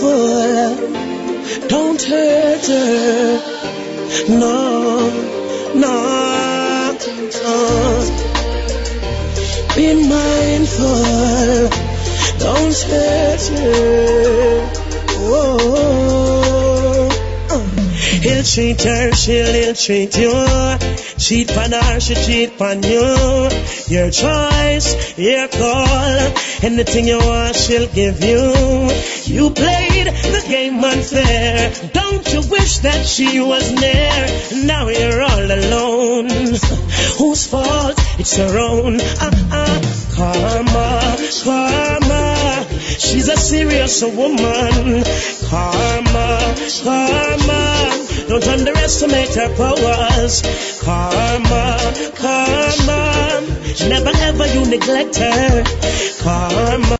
mindful. Don't hurt her. No, no, no. Be mindful. Don't hurt her. Whoa. He'll treat her, she'll treat you. Cheat on her, she cheat on you. Your choice, your call. Anything you want, she'll give you. You played the game unfair. Don't you wish that she was near? Now you're all alone. Whose fault? It's her own. Karma, karma. She's a serious woman. Karma, karma. Don't underestimate her powers. Karma, karma. Never ever you neglect her. Karma.